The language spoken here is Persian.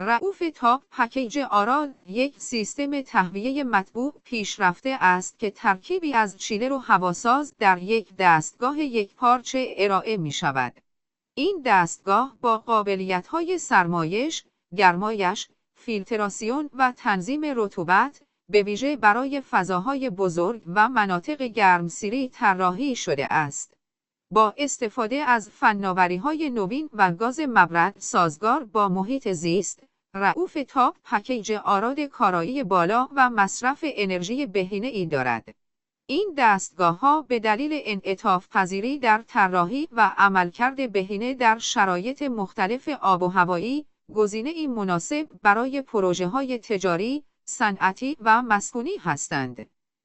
رئوف تاپ پکیج آرا یک سیستم تهویه مطبوع پیشرفته است که ترکیبی از چیلر و هواساز در یک دستگاه یکپارچه ارائه می شود. این دستگاه با قابلیت‌های سرمایش، گرمایش، فیلتراسیون و تنظیم رطوبت به ویژه برای فضاهای بزرگ و مناطق گرمسیری طراحی شده است. با استفاده از فناوری‌های نوین و گاز مبرد سازگار با محیط زیست، رئوف تاپ پکیج آراد کارایی بالا و مصرف انرژی بهینه‌ای دارد. این دستگاه‌ها به دلیل انعطاف پذیری در طراحی و عملکرد بهینه در شرایط مختلف آب و هوایی، گزینه‌ای مناسب برای پروژه‌های تجاری، صنعتی و مسکونی هستند.